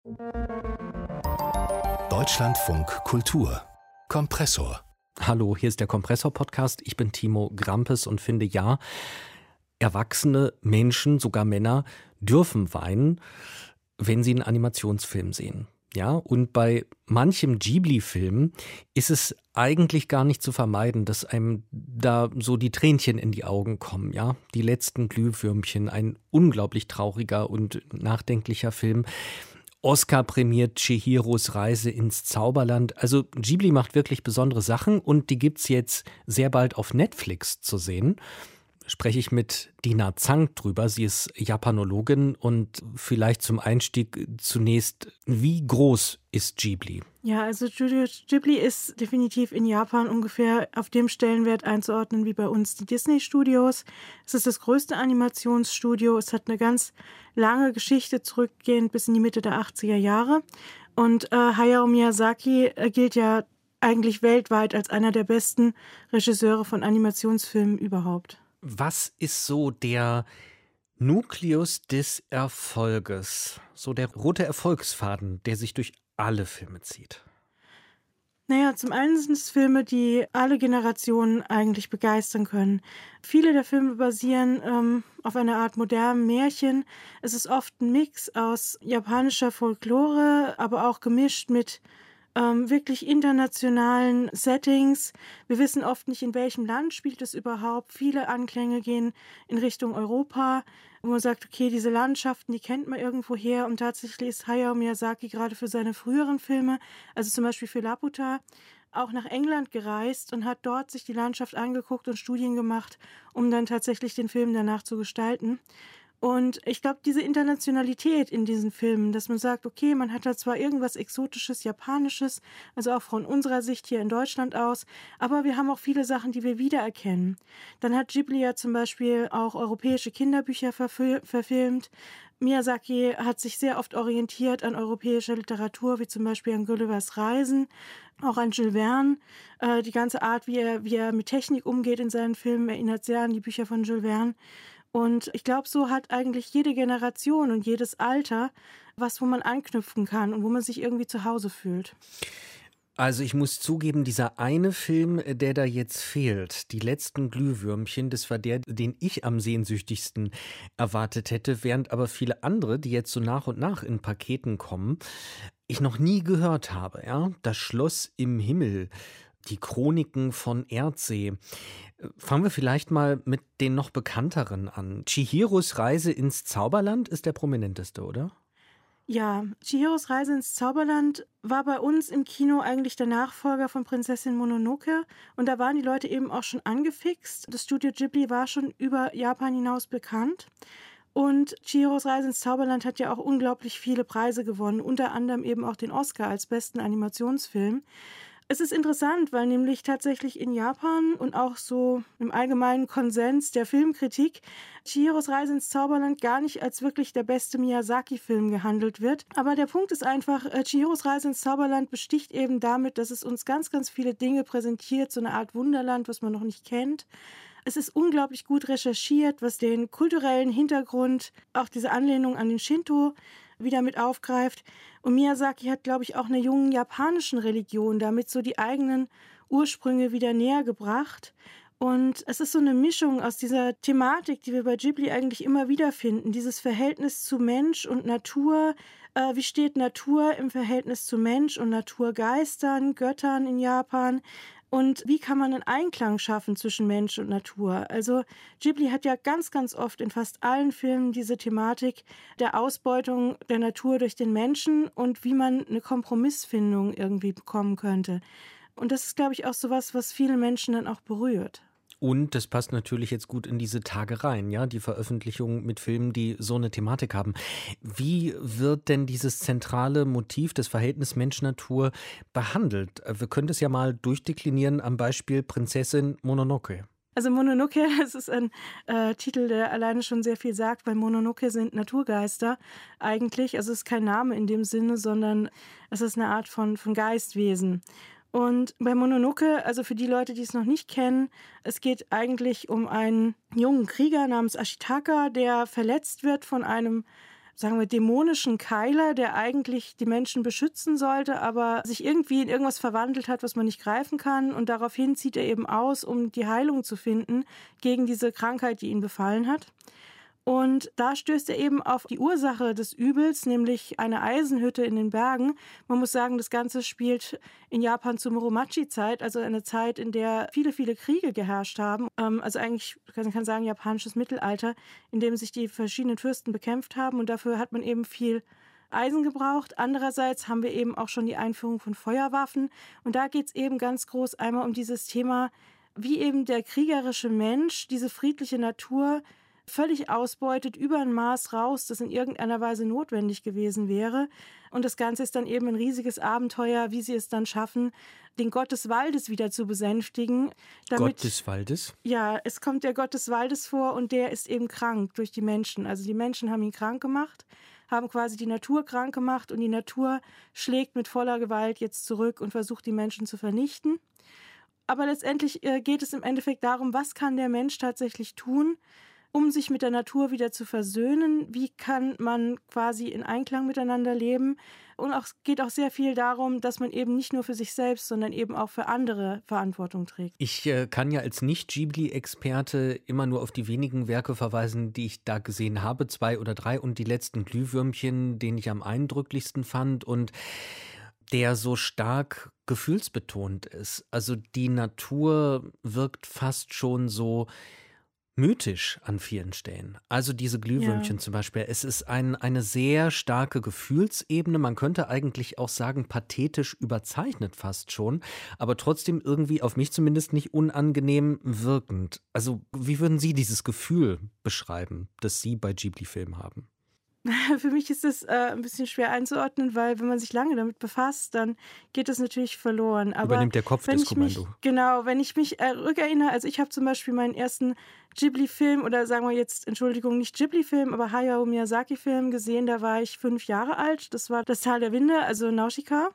Deutschlandfunk Kultur Kompressor. Hallo, hier ist der Kompressor-Podcast. Ich bin Timo Grampes und finde, ja, erwachsene Menschen, sogar Männer, dürfen weinen, wenn sie einen Animationsfilm sehen. Ja, und bei manchem Ghibli-Film ist es eigentlich gar nicht zu vermeiden, dass einem da so die Tränchen in die Augen kommen, ja. Die letzten Glühwürmchen, ein unglaublich trauriger und nachdenklicher Film. Oscar prämiert Chihiros Reise ins Zauberland. Also Ghibli macht wirklich besondere Sachen und die gibt's jetzt sehr bald auf Netflix zu sehen. Spreche ich mit Dina Zhang drüber. Sie ist Japanologin und vielleicht zum Einstieg zunächst, wie groß ist Ghibli? Ja, also Studio Ghibli ist definitiv in Japan ungefähr auf dem Stellenwert einzuordnen wie bei uns die Disney-Studios. Es ist das größte Animationsstudio. Es hat eine ganz lange Geschichte zurückgehend bis in die Mitte der 80er Jahre. Und Hayao Miyazaki gilt ja eigentlich weltweit als einer der besten Regisseure von Animationsfilmen überhaupt. Was ist so der Nukleus des Erfolges, so der rote Erfolgsfaden, der sich durch alle Filme zieht? Naja, zum einen sind es Filme, die alle Generationen eigentlich begeistern können. Viele der Filme basieren auf einer Art modernen Märchen. Es ist oft ein Mix aus japanischer Folklore, aber auch gemischt mit wirklich internationalen Settings. Wir wissen oft nicht, in welchem Land spielt es überhaupt. Viele Anklänge gehen in Richtung Europa, wo man sagt, okay, diese Landschaften, die kennt man irgendwo her. Und tatsächlich ist Hayao Miyazaki gerade für seine früheren Filme, also zum Beispiel für Laputa, auch nach England gereist und hat dort sich die Landschaft angeguckt und Studien gemacht, um dann tatsächlich den Film danach zu gestalten. Und ich glaube, diese Internationalität in diesen Filmen, dass man sagt, okay, man hat da zwar irgendwas Exotisches, Japanisches, also auch von unserer Sicht hier in Deutschland aus, aber wir haben auch viele Sachen, die wir wiedererkennen. Dann hat Ghibli ja zum Beispiel auch europäische Kinderbücher verfilmt. Miyazaki hat sich sehr oft orientiert an europäischer Literatur, wie zum Beispiel an Gullivers Reisen, auch an Jules Verne. Die ganze Art, wie er mit Technik umgeht in seinen Filmen, erinnert sehr an die Bücher von Jules Verne. Und ich glaube, so hat eigentlich jede Generation und jedes Alter was, wo man anknüpfen kann und wo man sich irgendwie zu Hause fühlt. Also ich muss zugeben, dieser eine Film, der da jetzt fehlt, die letzten Glühwürmchen, das war der, den ich am sehnsüchtigsten erwartet hätte, während aber viele andere, die jetzt so nach und nach in Paketen kommen, ich noch nie gehört habe. Ja? Das Schloss im Himmel, die Chroniken von Erdsee. Fangen wir vielleicht mal mit den noch bekannteren an. Chihiros Reise ins Zauberland ist der prominenteste, oder? Ja, Chihiros Reise ins Zauberland war bei uns im Kino eigentlich der Nachfolger von Prinzessin Mononoke. Und da waren die Leute eben auch schon angefixt. Das Studio Ghibli war schon über Japan hinaus bekannt. Und Chihiros Reise ins Zauberland hat ja auch unglaublich viele Preise gewonnen, unter anderem eben auch den Oscar als besten Animationsfilm. Es ist interessant, weil nämlich tatsächlich in Japan und auch so im allgemeinen Konsens der Filmkritik Chihiros Reise ins Zauberland gar nicht als wirklich der beste Miyazaki-Film gehandelt wird. Aber der Punkt ist einfach, Chihiros Reise ins Zauberland besticht eben damit, dass es uns ganz, ganz viele Dinge präsentiert, so eine Art Wunderland, was man noch nicht kennt. Es ist unglaublich gut recherchiert, was den kulturellen Hintergrund, auch diese Anlehnung an den Shinto wieder mit aufgreift. Und Miyazaki hat, glaube ich, auch einer jungen japanischen Religion damit so die eigenen Ursprünge wieder näher gebracht. Und es ist so eine Mischung aus dieser Thematik, die wir bei Ghibli eigentlich immer wieder finden, dieses Verhältnis zu Mensch und Natur. Wie steht Natur im Verhältnis zu Mensch und Naturgeistern, Göttern in Japan? Und wie kann man einen Einklang schaffen zwischen Mensch und Natur? Also Ghibli hat ja ganz, ganz oft in fast allen Filmen diese Thematik der Ausbeutung der Natur durch den Menschen und wie man eine Kompromissfindung irgendwie bekommen könnte. Und das ist, glaube ich, auch sowas, was viele Menschen dann auch berührt. Und das passt natürlich jetzt gut in diese Tage rein, ja, die Veröffentlichung mit Filmen, die so eine Thematik haben. Wie wird denn dieses zentrale Motiv des Verhältnisses Mensch-Natur behandelt? Wir können das ja mal durchdeklinieren am Beispiel Prinzessin Mononoke. Also Mononoke, das ist ein Titel, der alleine schon sehr viel sagt, weil Mononoke sind Naturgeister eigentlich. Also es ist kein Name in dem Sinne, sondern es ist eine Art von Geistwesen. Und bei Mononoke, also für die Leute, die es noch nicht kennen, es geht eigentlich um einen jungen Krieger namens Ashitaka, der verletzt wird von einem sagen wir, dämonischen Keiler, der eigentlich die Menschen beschützen sollte, aber sich irgendwie in irgendwas verwandelt hat, was man nicht greifen kann. Und daraufhin zieht er eben aus, um die Heilung zu finden gegen diese Krankheit, die ihn befallen hat. Und da stößt er eben auf die Ursache des Übels, nämlich eine Eisenhütte in den Bergen. Man muss sagen, das Ganze spielt in Japan zur Muromachi-Zeit, also eine Zeit, in der viele, viele Kriege geherrscht haben. Also eigentlich, man kann sagen, japanisches Mittelalter, in dem sich die verschiedenen Fürsten bekämpft haben. Und dafür hat man eben viel Eisen gebraucht. Andererseits haben wir eben auch schon die Einführung von Feuerwaffen. Und da geht es eben ganz groß einmal um dieses Thema, wie eben der kriegerische Mensch diese friedliche Natur völlig ausbeutet, über ein Maß raus, das in irgendeiner Weise notwendig gewesen wäre. Und das Ganze ist dann eben ein riesiges Abenteuer, wie sie es dann schaffen, den Gott des Waldes wieder zu besänftigen. Gott des Waldes? Ja, es kommt der Gott des Waldes vor und der ist eben krank durch die Menschen. Also die Menschen haben ihn krank gemacht, haben quasi die Natur krank gemacht und die Natur schlägt mit voller Gewalt jetzt zurück und versucht, die Menschen zu vernichten. Aber letztendlich geht es im Endeffekt darum, was kann der Mensch tatsächlich tun, um sich mit der Natur wieder zu versöhnen. Wie kann man quasi in Einklang miteinander leben? Und es geht auch sehr viel darum, dass man eben nicht nur für sich selbst, sondern eben auch für andere Verantwortung trägt. Ich kann ja als Nicht-Ghibli-Experte immer nur auf die wenigen Werke verweisen, die ich da gesehen habe, 2 oder 3 und die letzten Glühwürmchen, den ich am eindrücklichsten fand und der so stark gefühlsbetont ist. Also die Natur wirkt fast schon so mythisch an vielen Stellen. Also diese Glühwürmchen zum Beispiel. Es ist eine sehr starke Gefühlsebene. Man könnte eigentlich auch sagen, pathetisch überzeichnet fast schon, aber trotzdem irgendwie auf mich zumindest nicht unangenehm wirkend. Also wie würden Sie dieses Gefühl beschreiben, das Sie bei Ghibli-Filmen haben? Für mich ist das ein bisschen schwer einzuordnen, weil wenn man sich lange damit befasst, dann geht das natürlich verloren. Aber übernimmt der Kopf das Kommando. Wenn ich mich rückerinnere, also ich habe zum Beispiel meinen ersten Ghibli-Film oder sagen wir jetzt, Entschuldigung, nicht Ghibli-Film, aber Hayao Miyazaki-Film gesehen, da war ich 5 Jahre alt. Das war Das Tal der Winde, also Nausicaa.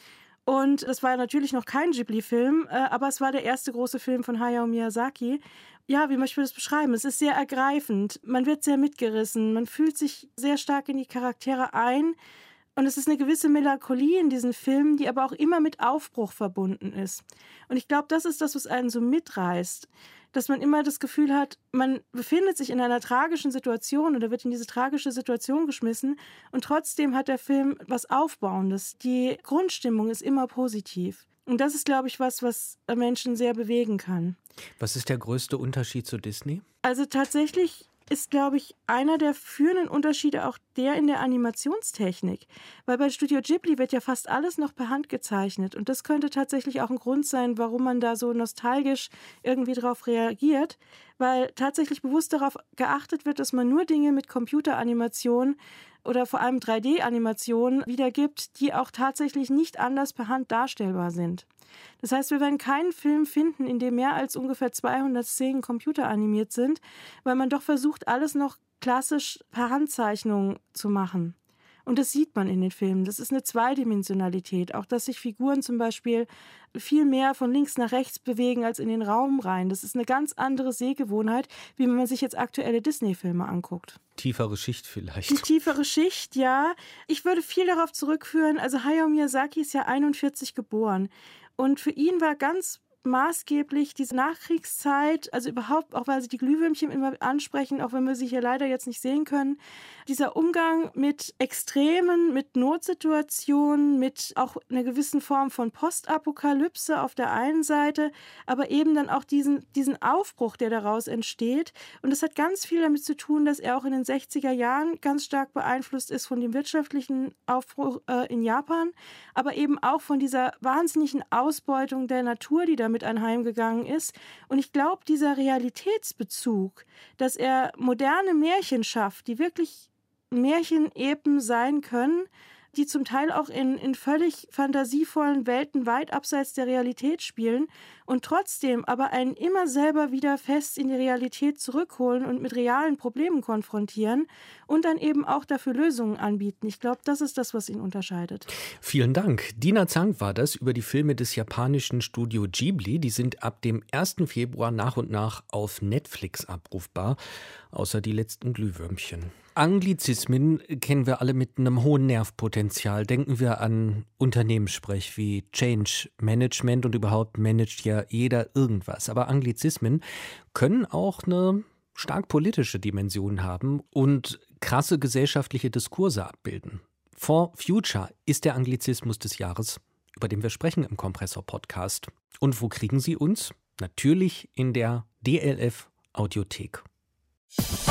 Und das war natürlich noch kein Ghibli-Film, aber es war der erste große Film von Hayao Miyazaki. Ja, wie möchte ich das beschreiben? Es ist sehr ergreifend. Man wird sehr mitgerissen. Man fühlt sich sehr stark in die Charaktere ein. Und es ist eine gewisse Melancholie in diesen Filmen, die aber auch immer mit Aufbruch verbunden ist. Und ich glaube, das ist das, was einen so mitreißt. Dass man immer das Gefühl hat, man befindet sich in einer tragischen Situation oder wird in diese tragische Situation geschmissen. Und trotzdem hat der Film was Aufbauendes. Die Grundstimmung ist immer positiv. Und das ist, glaube ich, was Menschen sehr bewegen kann. Was ist der größte Unterschied zu Disney? Also tatsächlich ist, glaube ich, einer der führenden Unterschiede auch der in der Animationstechnik. Weil bei Studio Ghibli wird ja fast alles noch per Hand gezeichnet. Und das könnte tatsächlich auch ein Grund sein, warum man da so nostalgisch irgendwie drauf reagiert. Weil tatsächlich bewusst darauf geachtet wird, dass man nur Dinge mit Computeranimation oder vor allem 3D-Animationen wiedergibt, die auch tatsächlich nicht anders per Hand darstellbar sind. Das heißt, wir werden keinen Film finden, in dem mehr als ungefähr 200 Szenen computeranimiert sind, weil man doch versucht, alles noch klassisch per Handzeichnung zu machen. Und das sieht man in den Filmen. Das ist eine Zweidimensionalität. Auch, dass sich Figuren zum Beispiel viel mehr von links nach rechts bewegen als in den Raum rein. Das ist eine ganz andere Sehgewohnheit, wie wenn man sich jetzt aktuelle Disney-Filme anguckt. Tiefere Schicht vielleicht. Die tiefere Schicht, ja. Ich würde viel darauf zurückführen, also Hayao Miyazaki ist ja 41 geboren. Und für ihn war ganz maßgeblich diese Nachkriegszeit, also überhaupt, auch weil sie die Glühwürmchen immer ansprechen, auch wenn wir sie hier leider jetzt nicht sehen können, dieser Umgang mit Extremen, mit Notsituationen, mit auch einer gewissen Form von Postapokalypse auf der einen Seite, aber eben dann auch diesen Aufbruch, der daraus entsteht. Und das hat ganz viel damit zu tun, dass er auch in den 60er Jahren ganz stark beeinflusst ist von dem wirtschaftlichen Aufbruch in Japan, aber eben auch von dieser wahnsinnigen Ausbeutung der Natur, die damit einheimgegangen ist. Und ich glaube, dieser Realitätsbezug, dass er moderne Märchen schafft, die wirklich Märchenepen sein können, die zum Teil auch in völlig fantasievollen Welten weit abseits der Realität spielen und trotzdem aber einen immer selber wieder fest in die Realität zurückholen und mit realen Problemen konfrontieren und dann eben auch dafür Lösungen anbieten. Ich glaube, das ist das, was ihn unterscheidet. Vielen Dank. Dina Zang war das über die Filme des japanischen Studio Ghibli. Die sind ab dem 1. Februar nach und nach auf Netflix abrufbar, außer die letzten Glühwürmchen. Anglizismen kennen wir alle mit einem hohen Nervpotenzial. Denken wir an Unternehmenssprech wie Change Management und überhaupt managt ja jeder irgendwas. Aber Anglizismen können auch eine stark politische Dimension haben und krasse gesellschaftliche Diskurse abbilden. For Future ist der Anglizismus des Jahres, über den wir sprechen im Kompressor-Podcast. Und wo kriegen Sie uns? Natürlich in der DLF Audiothek.